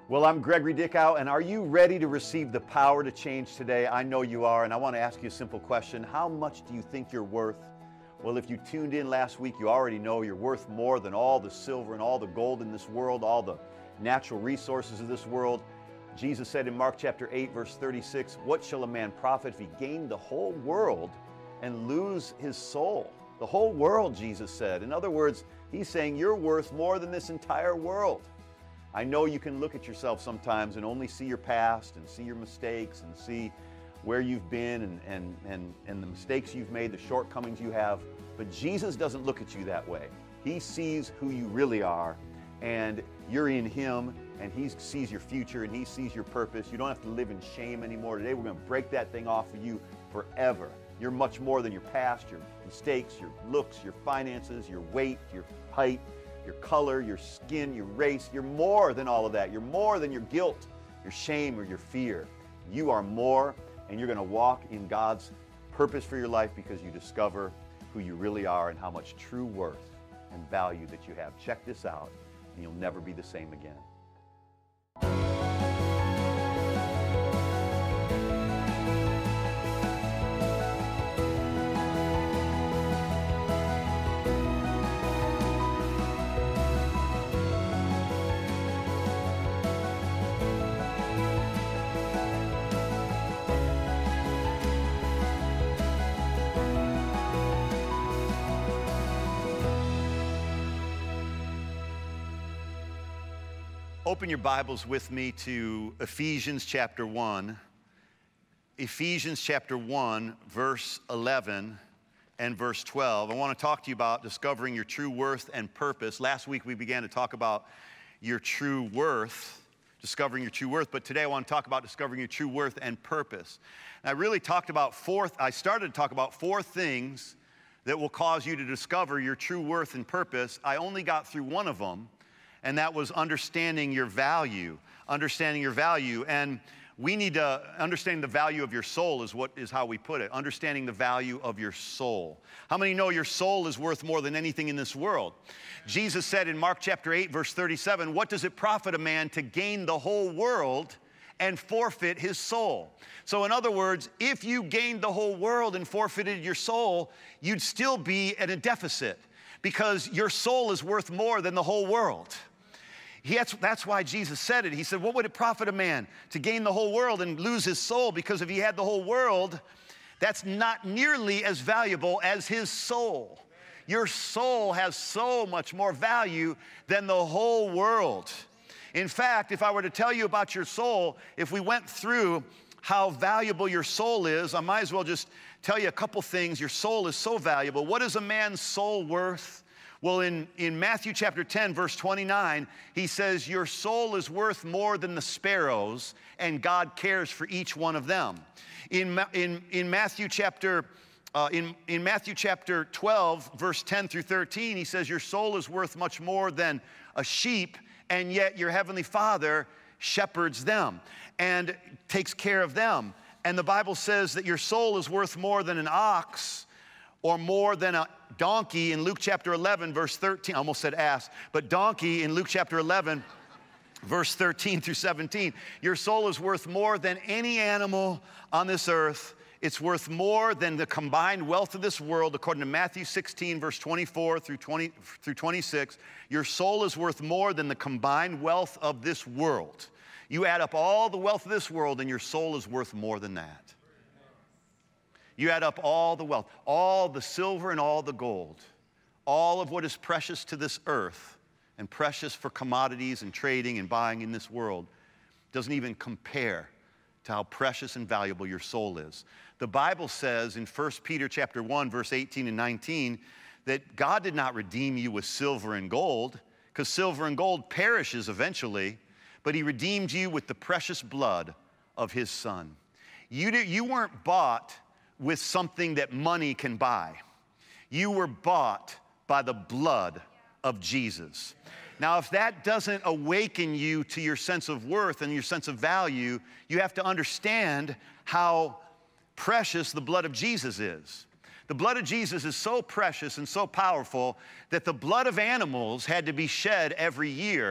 Well, I'm Gregory Dickow, and are you ready to receive the power to change today? I know you are, and I want to ask you a simple question. How much do you think you're worth? Well, if you tuned in last week, you already know you're worth more than all the silver and all the gold in this world, all the natural resources of this world. Jesus said in Mark chapter 8, verse 36, "What shall a man profit if he gain the whole world and lose his soul?" The whole world, Jesus said. In other words, he's saying you're worth more than this entire world. I know you can look at yourself sometimes and only see your past and see your mistakes and see where you've been and the mistakes you've made, the shortcomings you have. But Jesus doesn't look at you that way. He sees who you really are, and you're in Him, and He sees your future, and He sees your purpose. You don't have to live in shame anymore. Today we're going to break that thing off of you forever. You're much more than your past, your mistakes, your looks, your finances, your weight, your height, your color, your skin, your race. You're more than all of that. You're more than your guilt, your shame, or your fear. You are more, and you're going to walk in God's purpose for your life because you discover who you really are and how much true worth and value that you have. Check this out, and you'll never be the same again. Open your Bibles with me to Ephesians chapter 1. Ephesians chapter 1, verse 11 and verse 12. I want to talk to you about discovering your true worth and purpose. Last week we began to talk about your true worth, discovering your true worth, but today I want to talk about discovering your true worth and purpose. And I started to talk about four things that will cause you to discover your true worth and purpose. I only got through one of them, and that was understanding your value. Understanding your value. And we need to understand the value of your soul is how we put it. Understanding the value of your soul. How many know your soul is worth more than anything in this world? Jesus said in Mark chapter 8, verse 37, "What does it profit a man to gain the whole world and forfeit his soul?" So in other words, if you gained the whole world and forfeited your soul, you'd still be at a deficit because your soul is worth more than the whole world. That's why Jesus said it. He said, what would it profit a man to gain the whole world and lose his soul? Because if he had the whole world, that's not nearly as valuable as his soul. Your soul has so much more value than the whole world. In fact, if I were to tell you about your soul, if we went through how valuable your soul is, I might as well just tell you a couple things. Your soul is so valuable. What is a man's soul worth? Well, in Matthew chapter 10, verse 29, he says, your soul is worth more than the sparrows, and God cares for each one of them. In Matthew chapter 12, verse 10 through 13, he says, your soul is worth much more than a sheep, and yet your heavenly Father shepherds them and takes care of them. And the Bible says that your soul is worth more than an ox or more than a donkey in Luke chapter 11, verse 13. I almost said ass, but donkey in Luke chapter 11, verse 13 through 17. Your soul is worth more than any animal on this earth. It's worth more than the combined wealth of this world, according to Matthew 16, verse 24 through 26. Your soul is worth more than the combined wealth of this world. You add up all the wealth of this world, and your soul is worth more than that. You add up all the wealth, all the silver and all the gold, all of what is precious to this earth and precious for commodities and trading and buying in this world doesn't even compare to how precious and valuable your soul is. The Bible says in 1 Peter chapter 1, verse 18 and 19, that God did not redeem you with silver and gold, because silver and gold perishes eventually, but He redeemed you with the precious blood of His Son. You weren't bought with something that money can buy. You were bought by the blood of Jesus. Now, if that doesn't awaken you to your sense of worth and your sense of value, you have to understand how precious the blood of Jesus is. The blood of Jesus is so precious and so powerful that the blood of animals had to be shed every year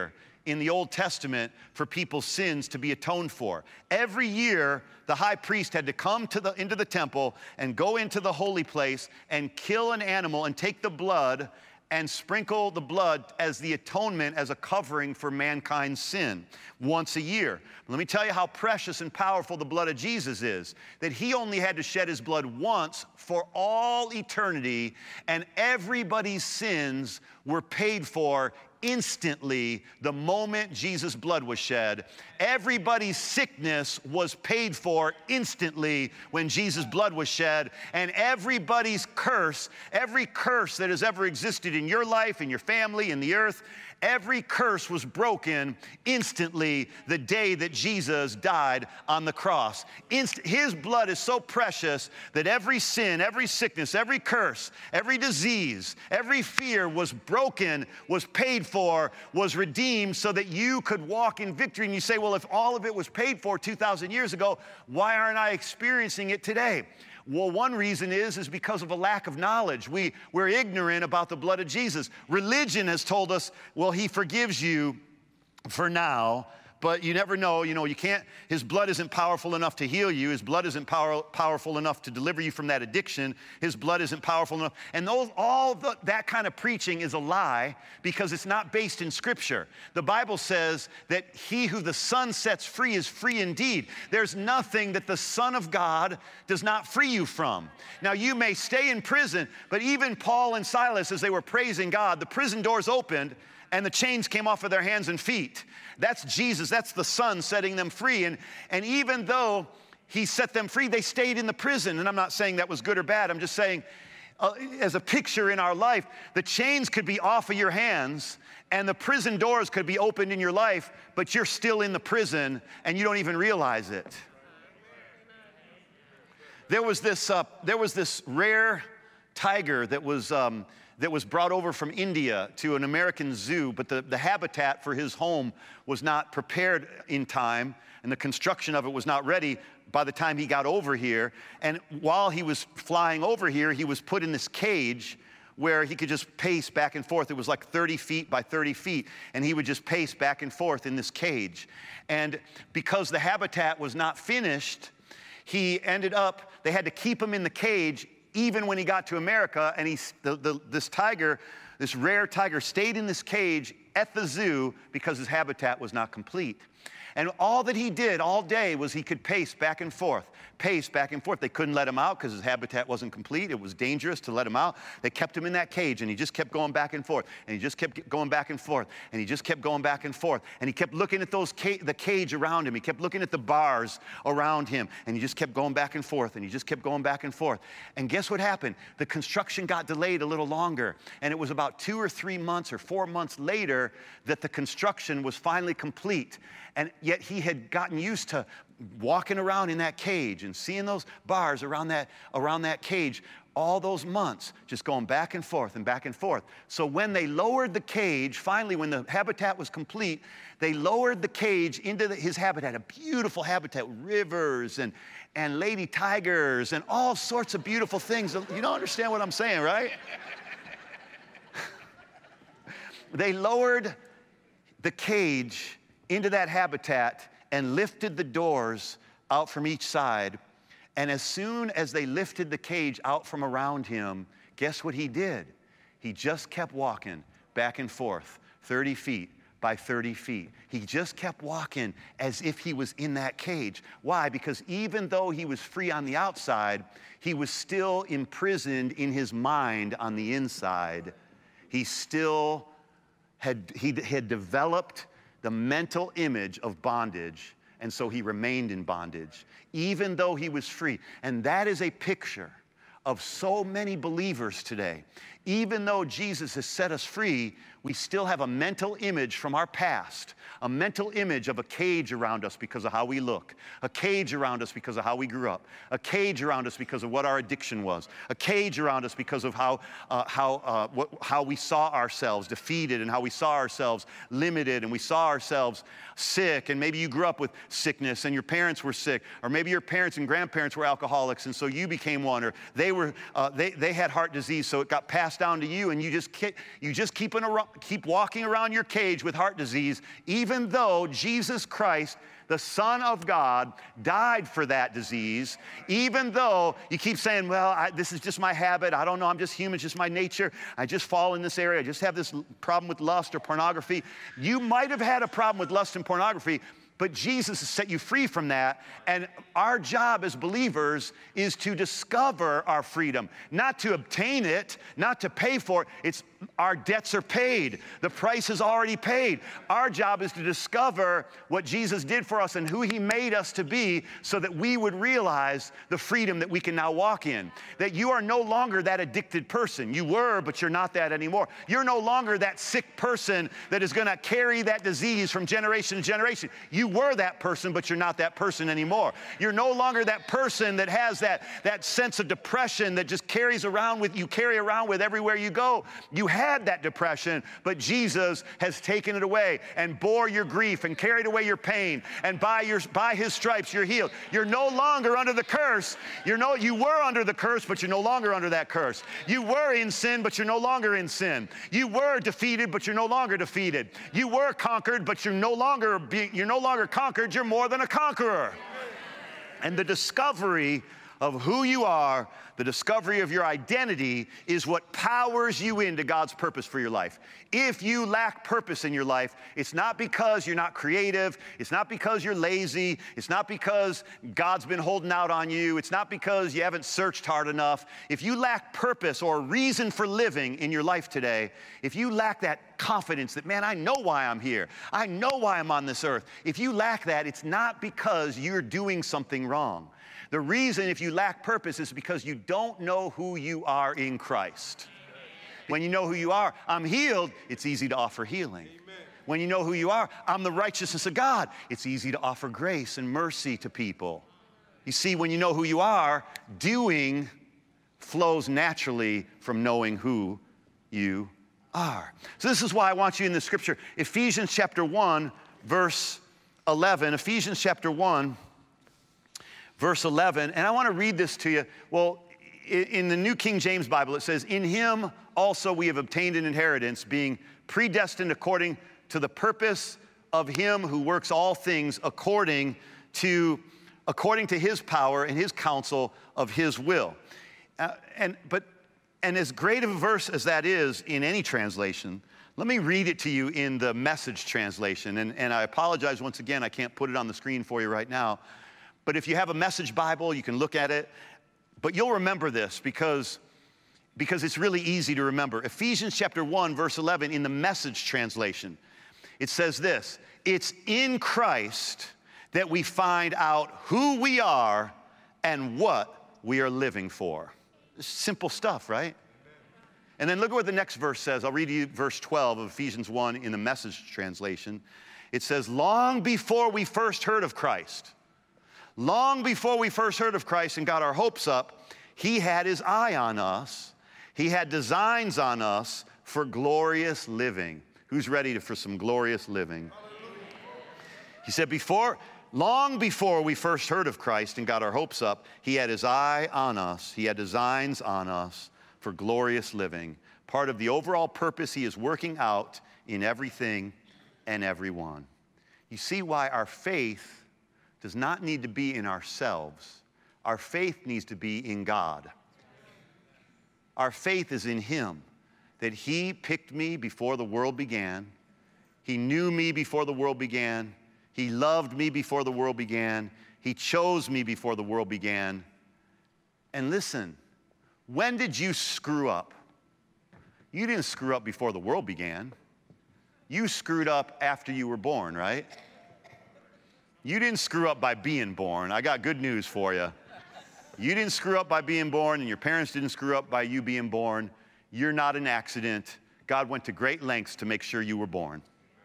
in the Old Testament for people's sins to be atoned for. Every year, the high priest had to come into the temple and go into the holy place and kill an animal and take the blood and sprinkle the blood as the atonement, as a covering for mankind's sin once a year. Let me tell you how precious and powerful the blood of Jesus is, that he only had to shed his blood once for all eternity, and everybody's sins were paid for instantly the moment Jesus' blood was shed. Everybody's sickness was paid for instantly when Jesus' blood was shed. And everybody's curse, every curse that has ever existed in your life, in your family, in the earth, every curse was broken instantly the day that Jesus died on the cross. His blood is so precious that every sin, every sickness, every curse, every disease, every fear was broken, was paid for, was redeemed so that you could walk in victory. And you say, well, if all of it was paid for 2,000 years ago, why aren't I experiencing it today? Well, one reason is because of a lack of knowledge. We're ignorant about the blood of Jesus. Religion has told us, well, he forgives you for now, but you never know. You know, you can't, his blood isn't powerful enough to heal you. His blood isn't powerful enough to deliver you from that addiction. His blood isn't powerful enough. And that kind of preaching is a lie because it's not based in Scripture. The Bible says that he who the Son sets free is free indeed. There's nothing that the Son of God does not free you from. Now, you may stay in prison, but even Paul and Silas, as they were praising God, the prison doors opened and the chains came off of their hands and feet. That's Jesus, that's the Son setting them free. And even though he set them free, they stayed in the prison. And I'm not saying that was good or bad. I'm just saying, as a picture in our life, the chains could be off of your hands and the prison doors could be opened in your life, but you're still in the prison and you don't even realize it. There was this rare tiger that was brought over from India to an American zoo, but the habitat for his home was not prepared in time, and the construction of it was not ready by the time he got over here. And while he was flying over here, he was put in this cage where he could just pace back and forth. It was like 30 feet by 30 feet, and he would just pace back and forth in this cage. And because the habitat was not finished, they had to keep him in the cage even when he got to America, and this rare tiger stayed in this cage at the zoo because his habitat was not complete. And all that he did all day was he could pace back and forth, pace back and forth. They couldn't let him out because his habitat wasn't complete. It was dangerous to let him out. They kept him in that cage, and he just kept going back and forth, and he just kept going back and forth, and he just kept going back and forth, and he kept looking at the cage around him. He kept looking at the bars around him, and he just kept going back and forth, and he just kept going back and forth. And guess what happened? The construction got delayed a little longer, and it was about 2 or 3 months or 4 months later that the construction was finally complete. And yet he had gotten used to walking around in that cage and seeing those bars around that cage all those months, just going back and forth and back and forth. So when they lowered the cage, finally when the habitat was complete, they lowered the cage into his habitat, a beautiful habitat, rivers and lady tigers and all sorts of beautiful things. You don't understand what I'm saying, right? They lowered the cage into that habitat and lifted the doors out from each side. And as soon as they lifted the cage out from around him, guess what he did? He just kept walking back and forth, 30 feet by 30 feet. He just kept walking as if he was in that cage. Why? Because even though he was free on the outside, he was still imprisoned in his mind on the inside. He still had developed the mental image of bondage, and so he remained in bondage, even though he was free. And that is a picture of so many believers today. Even though Jesus has set us free, we still have a mental image from our past, a mental image of a cage around us because of how we look, a cage around us because of how we grew up, a cage around us because of what our addiction was, a cage around us because of how we saw ourselves defeated and how we saw ourselves limited and we saw ourselves sick. And maybe you grew up with sickness and your parents were sick, or maybe your parents and grandparents were alcoholics and so you became one, or they had heart disease so it got passed passed down to you, and you just keep walking around your cage with heart disease, even though Jesus Christ, the Son of God, died for that disease, even though you keep saying, well, this is just my habit. I don't know. I'm just human. It's just my nature. I just fall in this area. I just have this problem with lust or pornography. You might have had a problem with lust and pornography, but Jesus has set you free from that. And our job as believers is to discover our freedom, not to obtain it, not to pay for it. It's our debts are paid. The price is already paid. Our job is to discover what Jesus did for us and who he made us to be so that we would realize the freedom that we can now walk in. That you are no longer that addicted person. You were, but you're not that anymore. You're no longer that sick person that is going to carry that disease from generation to generation. You were that person, but you're not that person anymore. You're no longer that person that has that sense of depression that just carry around with everywhere you go. You had that depression, but Jesus has taken it away and bore your grief and carried away your pain, and by his stripes you're healed. You're no longer under the curse. You were under the curse, but you're no longer under that curse. You were in sin, but you're no longer in sin. You were defeated, but you're no longer defeated. You were conquered, but you're no longer conquered. You're more than a conqueror. And the discovery of who you are, the discovery of your identity, is what powers you into God's purpose for your life. If you lack purpose in your life, it's not because you're not creative. It's not because you're lazy. It's not because God's been holding out on you. It's not because you haven't searched hard enough. If you lack purpose or reason for living in your life today, if you lack that confidence that, man, I know why I'm here. I know why I'm on this earth. If you lack that, it's not because you're doing something wrong. The reason if you lack purpose is because you don't know who you are in Christ. When you know who you are, I'm healed, it's easy to offer healing. Amen. When you know who you are, I'm the righteousness of God, it's easy to offer grace and mercy to people. You see, when you know who you are, doing flows naturally from knowing who you are. So this is why I want you in the scripture, Ephesians chapter 1, verse 11. Ephesians chapter 1, verse 11, and I want to read this to you. Well, in the New King James Bible, it says, in him also we have obtained an inheritance, being predestined according to the purpose of him who works all things according to his power and his counsel of his will. And as great of a verse as that is in any translation, let me read it to you in the Message translation. And I apologize once again, I can't put it on the screen for you right now. But if you have a Message Bible, you can look at it. But you'll remember this because it's really easy to remember. Ephesians chapter 1, verse 11 in the Message translation, it says this: it's in Christ that we find out who we are and what we are living for. Simple stuff, right? And then look at what the next verse says. I'll read you verse 12 of Ephesians 1 in the Message translation. It says, long before we first heard of Christ, long before we first heard of Christ and got our hopes up, he had his eye on us. He had designs on us for glorious living. Who's ready for some glorious living? He said, long before we first heard of Christ and got our hopes up, he had his eye on us. He had designs on us for glorious living. Part of the overall purpose he is working out in everything and everyone. You see why our faith does not need to be in ourselves. Our faith needs to be in God. Our faith is in him, that he picked me before the world began. He knew me before the world began. He loved me before the world began. He chose me before the world began. And listen, when did you screw up? You didn't screw up before the world began. You screwed up after you were born, right? You didn't screw up by being born. I got good news for you. You didn't screw up by being born, and your parents didn't screw up by you being born. You're not an accident. God went to great lengths to make sure you were born.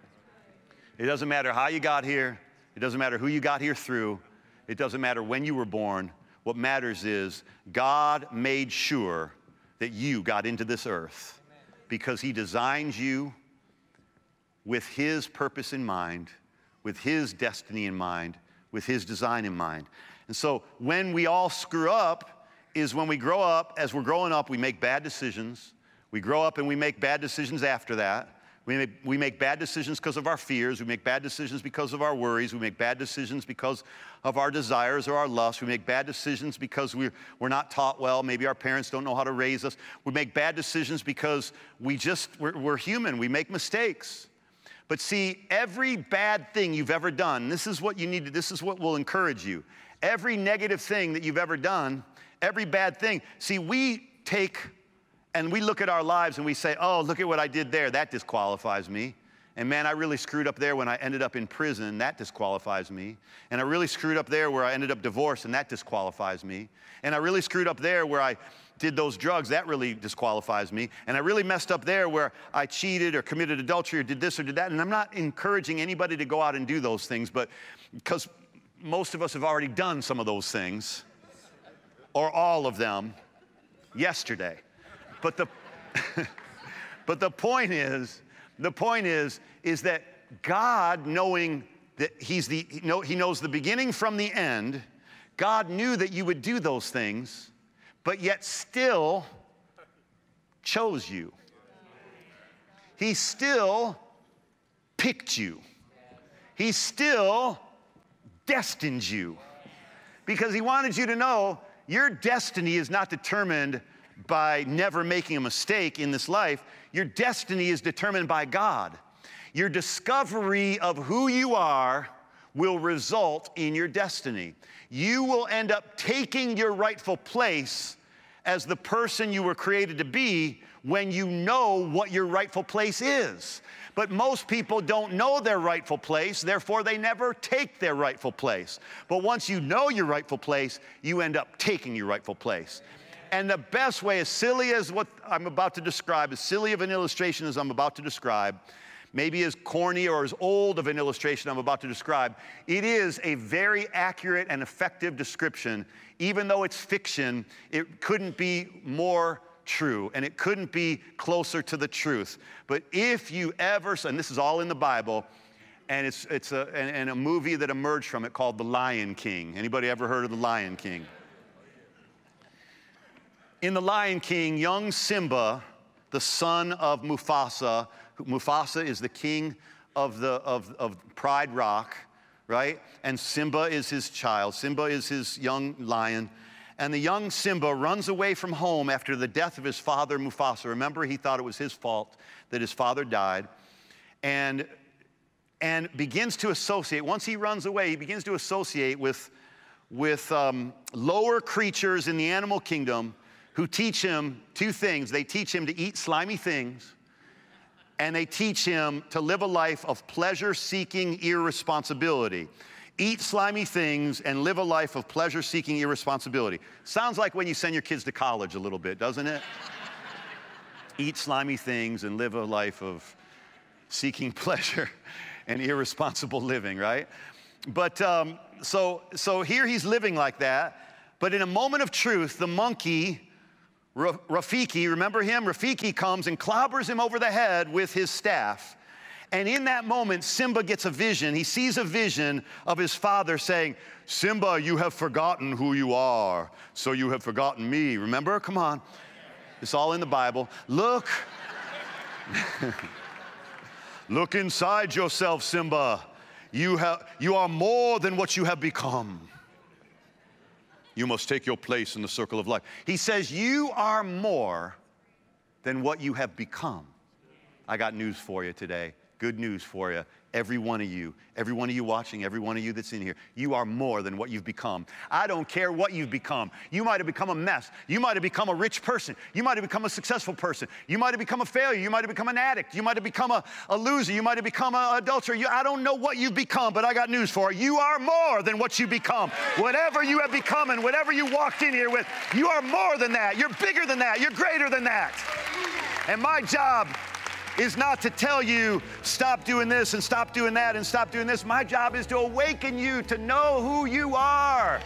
It doesn't matter how you got here. It doesn't matter who you got here through. It doesn't matter when you were born. What matters is God made sure that you got into this earth because he designed you with his purpose in mind, with his destiny in mind, with his design in mind. And so when we all screw up is when we grow up. As we're growing up, we make bad decisions. We grow up and we make bad decisions after that. We make bad decisions because of our fears. We make bad decisions because of our worries. We make bad decisions because of our desires or our lusts. We make bad decisions because we're not taught well. Maybe our parents don't know how to raise us. We make bad decisions because we're human. We make mistakes. But see, every bad thing you've ever done, this is what you need to, this is what will encourage you. Every negative thing that you've ever done, every bad thing. See, we take and we look at our lives and we say, oh, look at what I did there. That disqualifies me. And man, I really screwed up there when I ended up in prison. That disqualifies me. And I really screwed up there where I ended up divorced, and that disqualifies me. And I really screwed up there where I did those drugs. That really disqualifies me. And I really messed up there where I cheated or committed adultery or did this or did that. And I'm not encouraging anybody to go out and do those things, but because most of us have already done some of those things, or all of them, yesterday. But the point is that God, knowing that He knows the beginning from the end, God knew that you would do those things, but yet still chose you. He still picked you. He still destined you, because He wanted you to know your destiny is not determined by never making a mistake in this life. Your destiny is determined by God. Your discovery of who you are will result in your destiny. You will end up taking your rightful place as the person you were created to be when you know what your rightful place is. But most people don't know their rightful place, therefore they never take their rightful place. But once you know your rightful place, you end up taking your rightful place. And the best way, as silly as what I'm about to describe, as silly of an illustration as I'm about to describe, maybe as corny or as old of an illustration I'm about to describe, it is a very accurate and effective description. Even though it's fiction, it couldn't be more true, and it couldn't be closer to the truth. But if you ever, and this is all in the Bible, and it's a movie that emerged from it called The Lion King. Anybody ever heard of The Lion King? In The Lion King, young Simba, the son of Mufasa, Mufasa is the king of Pride Rock, right? And Simba is his child. Simba is his young lion. And the young Simba runs away from home after the death of his father, Mufasa. Remember, he thought it was his fault that his father died. And begins to associate, once he runs away, he begins to associate with lower creatures in the animal kingdom who teach him two things. They teach him to eat slimy things, and they teach him to live a life of pleasure-seeking irresponsibility. Eat slimy things and live a life of pleasure-seeking irresponsibility. Sounds like when you send your kids to college a little bit, doesn't it? Eat slimy things and live a life of seeking pleasure and irresponsible living, right? But so here he's living like that, but in a moment of truth, the monkey, Rafiki, remember him? Rafiki comes and clobbers him over the head with his staff. And in that moment, Simba gets a vision. He sees a vision of his father saying, Simba, you have forgotten who you are, so you have forgotten me. Remember? Come on. It's all in the Bible. Look. Look inside yourself, Simba. You are more than what you have become. You must take your place in the circle of life. He says, you are more than what you have become. I got news for you today. Good news for you. Every one of you watching, every one of you that's in here, you are more than what you've become. I don't care what you've become. You might have become a mess. You might have become a rich person. You might have become a successful person. You might have become a failure. You might have become an addict. You might have become a loser. You might have become an adulterer. I don't know what you've become, but I got news for you. You are more than what you become. Whatever you have become and whatever you walked in here with, you are more than that. You're bigger than that. You're greater than that. And my job is not to tell you, stop doing this and stop doing that and stop doing this. My job is to awaken you to know who you are.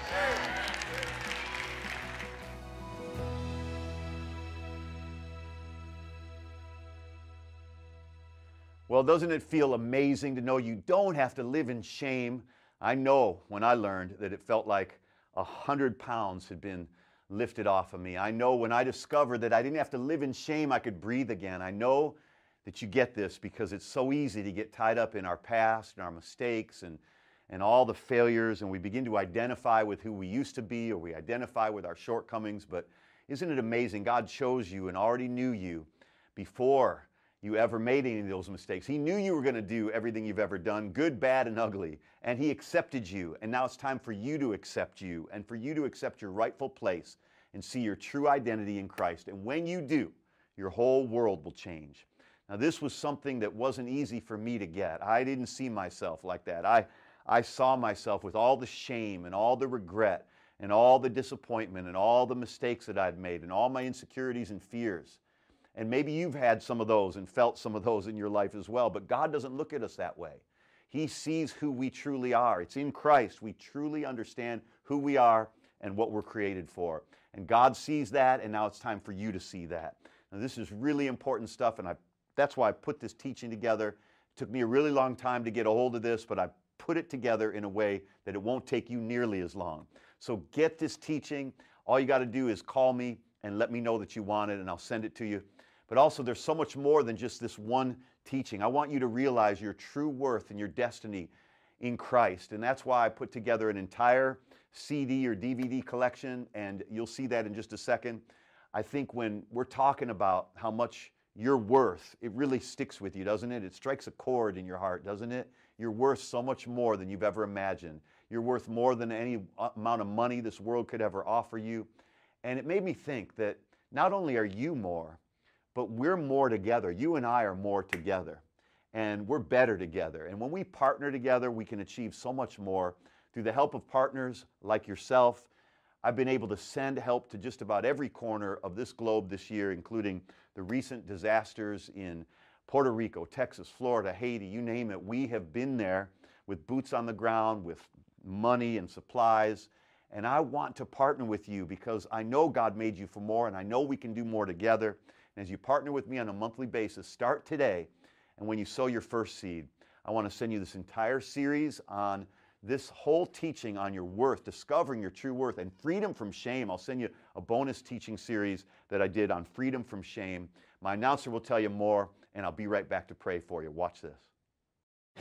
Well, doesn't it feel amazing to know you don't have to live in shame? I know when I learned that it felt like 100 pounds had been lifted off of me. I know when I discovered that I didn't have to live in shame, I could breathe again. I know that you get this because it's so easy to get tied up in our past and our mistakes and all the failures, and we begin to identify with who we used to be, or we identify with our shortcomings. But isn't it amazing? God chose you and already knew you before you ever made any of those mistakes. He knew you were going to do everything you've ever done, good, bad, and ugly, and He accepted you. And now it's time for you to accept you and for you to accept your rightful place and see your true identity in Christ. And when you do, your whole world will change. Now, this was something that wasn't easy for me to get. I didn't see myself like that. I saw myself with all the shame and all the regret and all the disappointment and all the mistakes that I'd made and all my insecurities and fears. And maybe you've had some of those and felt some of those in your life as well, but God doesn't look at us that way. He sees who we truly are. It's in Christ we truly understand who we are and what we're created for. And God sees that, and now it's time for you to see that. Now, this is really important stuff, and that's why I put this teaching together. It took me a really long time to get a hold of this, but I put it together in a way that it won't take you nearly as long. So get this teaching. All you got to do is call me and let me know that you want it, and I'll send it to you. But also, there's so much more than just this one teaching. I want you to realize your true worth and your destiny in Christ. And that's why I put together an entire CD or DVD collection, and you'll see that in just a second. I think when we're talking about how much you're worth, it really sticks with you, doesn't it? It strikes a chord in your heart, doesn't it? You're worth so much more than you've ever imagined. You're worth more than any amount of money this world could ever offer you. And it made me think that not only are you more, but we're more together. You and I are more together, and we're better together. And when we partner together, we can achieve so much more. Through the help of partners like yourself, I've been able to send help to just about every corner of this globe this year, including the recent disasters in Puerto Rico, Texas, Florida, Haiti, you name it. We have been there with boots on the ground, with money and supplies. And I want to partner with you because I know God made you for more, and I know we can do more together. And as you partner with me on a monthly basis, start today. And when you sow your first seed, I want to send you this entire series on this whole teaching on your worth, discovering your true worth, and freedom from shame. I'll send you a bonus teaching series that I did on freedom from shame. My announcer will tell you more, and I'll be right back to pray for you. Watch this.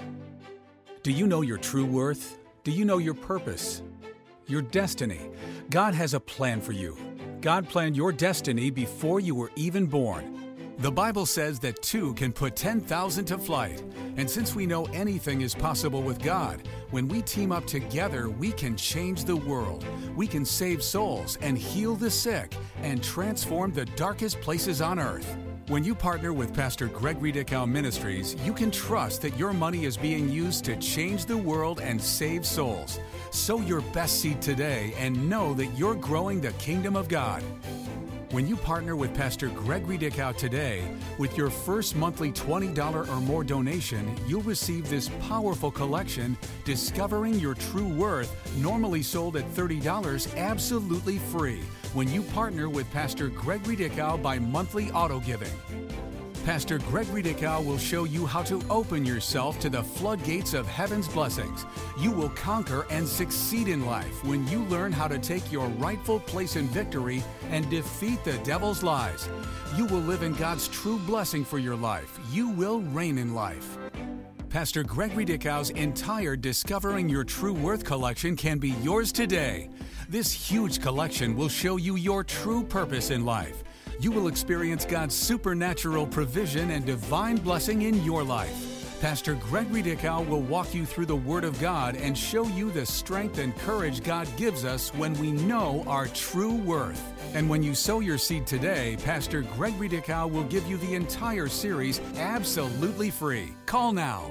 Do you know your true worth? Do you know your purpose? Your destiny? God has a plan for you. God planned your destiny before you were even born. The Bible says that two can put 10,000 to flight. And since we know anything is possible with God, when we team up together, we can change the world. We can save souls and heal the sick and transform the darkest places on earth. When you partner with Pastor Gregory Dickow Ministries, you can trust that your money is being used to change the world and save souls. Sow your best seed today and know that you're growing the kingdom of God. When you partner with Pastor Gregory Dickow today, with your first monthly $20 or more donation, you'll receive this powerful collection, Discovering Your True Worth, normally sold at $30, absolutely free, when you partner with Pastor Gregory Dickow by monthly auto giving. Pastor Gregory Dickow will show you how to open yourself to the floodgates of heaven's blessings. You will conquer and succeed in life when you learn how to take your rightful place in victory and defeat the devil's lies. You will live in God's true blessing for your life. You will reign in life. Pastor Gregory Dickow's entire Discovering Your True Worth collection can be yours today. This huge collection will show you your true purpose in life. You will experience God's supernatural provision and divine blessing in your life. Pastor Gregory Dickow will walk you through the Word of God and show you the strength and courage God gives us when we know our true worth. And when you sow your seed today, Pastor Gregory Dickow will give you the entire series absolutely free. Call now.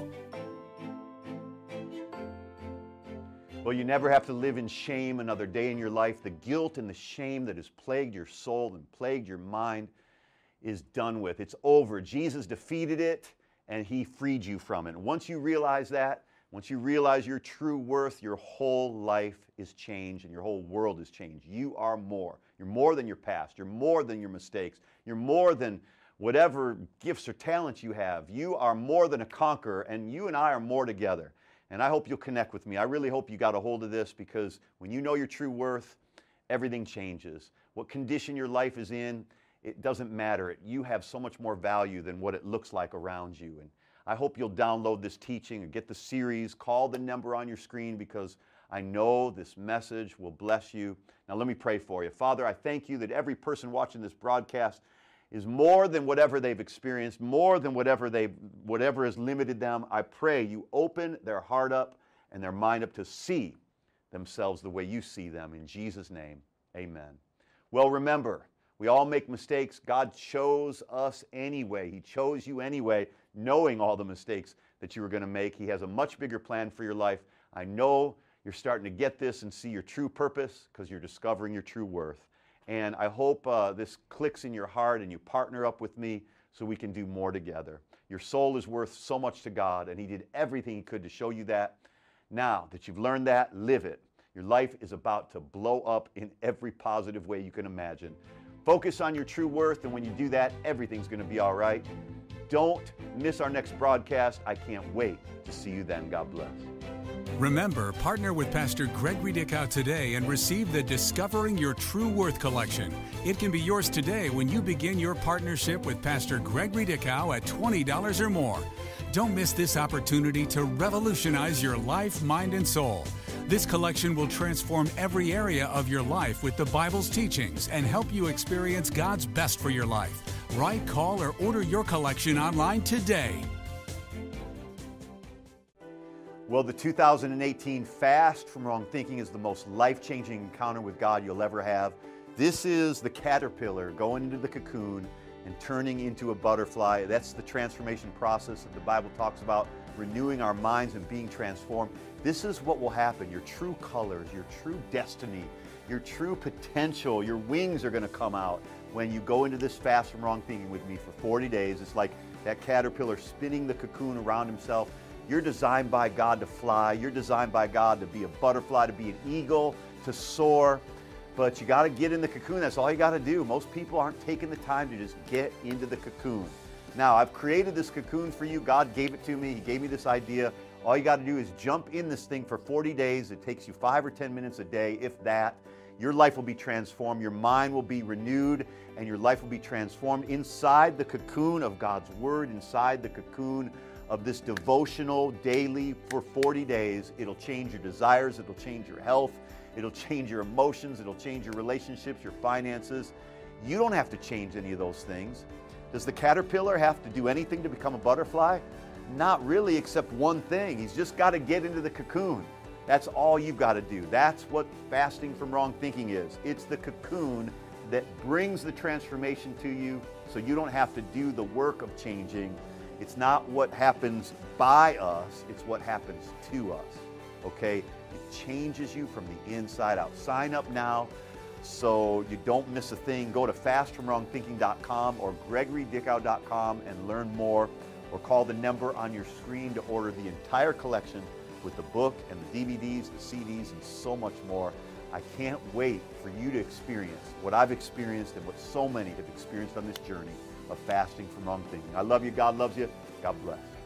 Well, you never have to live in shame another day in your life. The guilt and the shame that has plagued your soul and plagued your mind is done with. It's over. Jesus defeated it, and He freed you from it. And once you realize that, once you realize your true worth, your whole life is changed and your whole world is changed. You are more. You're more than your past. You're more than your mistakes. You're more than whatever gifts or talents you have. You are more than a conqueror, and you and I are more together. And I hope you'll connect with me. I really hope you got a hold of this, because when you know your true worth, everything changes. what condition your life is in, it doesn't matter. You have so much more value than what it looks like around you. And I hope you'll download this teaching and get the series. Call the number on your screen, because I know this message will bless you. Now let me pray for you. Father, I thank you that every person watching this broadcast is more than whatever they've experienced, more than whatever has limited them. I pray you open their heart up and their mind up to see themselves the way you see them. In Jesus' name, amen. Well, remember, we all make mistakes. God chose us anyway. He chose you anyway, knowing all the mistakes that you were going to make. He has a much bigger plan for your life. I know you're starting to get this and see your true purpose, because you're discovering your true worth. And I hope this clicks in your heart and you partner up with me so we can do more together. Your soul is worth so much to God, and He did everything He could to show you that. Now that you've learned that, live it. Your life is about to blow up in every positive way you can imagine. Focus on your true worth, and when you do that, everything's going to be all right. Don't miss our next broadcast. I can't wait to see you then. God bless. Remember, partner with Pastor Gregory Dickow today and receive the Discovering Your True Worth collection. It can be yours today when you begin your partnership with Pastor Gregory Dickow at $20 or more. Don't miss this opportunity to revolutionize your life, mind, and soul. This collection will transform every area of your life with the Bible's teachings and help you experience God's best for your life. Write, call, or order your collection online today. Well, the 2018 Fast from Wrong Thinking is the most life-changing encounter with God you'll ever have. This is the caterpillar going into the cocoon and turning into a butterfly. That's the transformation process that the Bible talks about, renewing our minds and being transformed. This is what will happen. Your true colors, your true destiny, your true potential, your wings are going to come out when you go into this Fast from Wrong Thinking with me for 40 days. It's like that caterpillar spinning the cocoon around himself. You're designed by God to fly. You're designed by God to be a butterfly, to be an eagle, to soar. But you got to get in the cocoon. That's all you got to do. Most people aren't taking the time to just get into the cocoon. Now, I've created this cocoon for you. God gave it to me. He gave me this idea. All you got to do is jump in this thing for 40 days. It takes you 5 or 10 minutes a day, if that. Your life will be transformed. Your mind will be renewed, and your life will be transformed inside the cocoon of God's Word, inside the cocoon of this devotional daily for 40 days. It'll change your desires. It'll change your health. It'll change your emotions. It'll change your relationships, your finances. You don't have to change any of those things. Does the caterpillar have to do anything to become a butterfly? Not really, except one thing. He's just got to get into the cocoon. That's all you've got to do. That's what fasting from wrong thinking is. It's the cocoon that brings the transformation to you, so you don't have to do the work of changing. It's not what happens by us, it's what happens to us, okay? It changes you from the inside out. Sign up now so you don't miss a thing. Go to fastfromwrongthinking.com or gregorydickow.com and learn more, or call the number on your screen to order the entire collection with the book and the DVDs, the CDs, and so much more. I can't wait for you to experience what I've experienced and what so many have experienced on this journey of fasting from wrong thinking. I love you. God loves you. God bless.